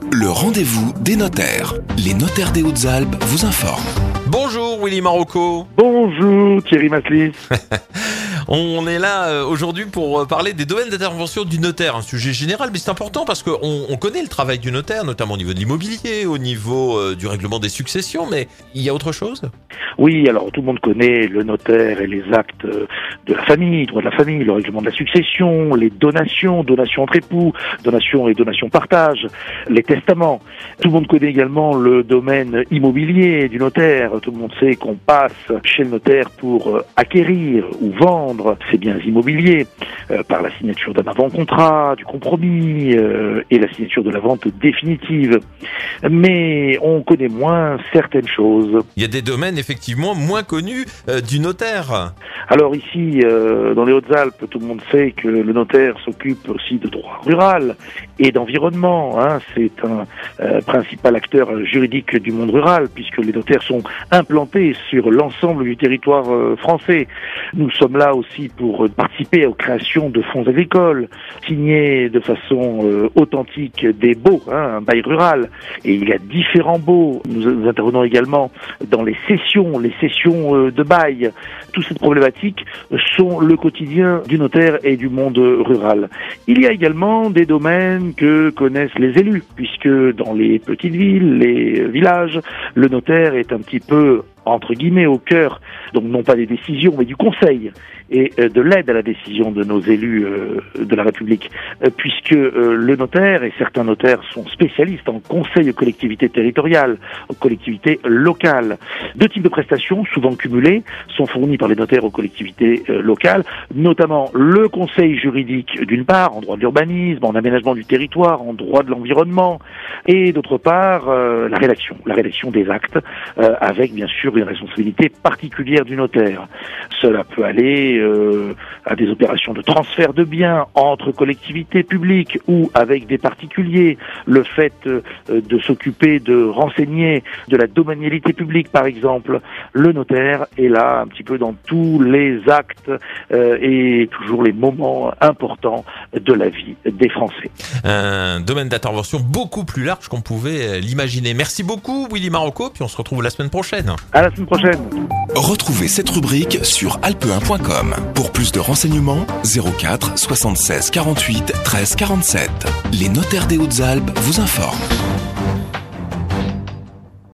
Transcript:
Le rendez-vous des notaires. Les notaires des Hautes-Alpes vous informent. Bonjour Willy Marocco. Bonjour Thierry Maslis. On est là aujourd'hui pour parler des domaines d'intervention du notaire, un sujet général, mais c'est important parce qu'on connaît le travail du notaire, notamment au niveau de l'immobilier, au niveau du règlement des successions, mais il y a autre chose ? Oui, alors tout le monde connaît le notaire et les actes de la famille, droit de la famille, le règlement de la succession, les donations entre époux, donations et donations partage, les testaments. Tout le monde connaît également le domaine immobilier du notaire. Tout le monde sait qu'on passe chez le notaire pour acquérir ou vendre ses biens immobiliers par la signature d'un avant-contrat, du compromis et la signature de la vente définitive. Mais on connaît moins certaines choses. Il y a des domaines effectivement moins connus du notaire. Alors ici, dans les Hautes-Alpes, tout le monde sait que le notaire s'occupe aussi de droit rural et d'environnement. C'est un principal acteur juridique du monde rural, puisque les notaires sont implantés sur l'ensemble du territoire français. Nous sommes là aussi pour participer aux créations de fonds agricoles, signer de façon authentique des baux, un bail rural. Et il y a différents baux. Nous intervenons également dans les cessions de bail. Toutes ces problématiques sont le quotidien du notaire et du monde rural. Il y a également des domaines que connaissent les élus, puisque dans les petites villes, les villages, le notaire est un petit peu entre guillemets au cœur, donc non pas des décisions, mais du conseil et de l'aide à la décision de nos élus de la République, puisque le notaire et certains notaires sont spécialistes en conseil aux collectivités territoriales, aux collectivités locales. Deux types de prestations, souvent cumulées, sont fournies par les notaires aux collectivités locales, notamment le conseil juridique d'une part, en droit de l'urbanisme, en aménagement du territoire, en droit de l'environnement, et d'autre part la rédaction des actes, avec bien sûr une responsabilité particulière du notaire. Cela peut aller à des opérations de transfert de biens entre collectivités publiques ou avec des particuliers, le fait de s'occuper de renseigner de la domanialité publique par exemple. Le notaire est là un petit peu dans tous les actes et toujours les moments importants de la vie des Français. Un domaine d'intervention beaucoup plus large qu'on pouvait l'imaginer. Merci beaucoup Willy Marocco, puis on se retrouve la semaine prochaine. À la semaine prochaine. Retrouvez cette rubrique sur alpe1.com. Pour plus de renseignements, 04 76 48 13 47. Les notaires des Hautes-Alpes vous informent.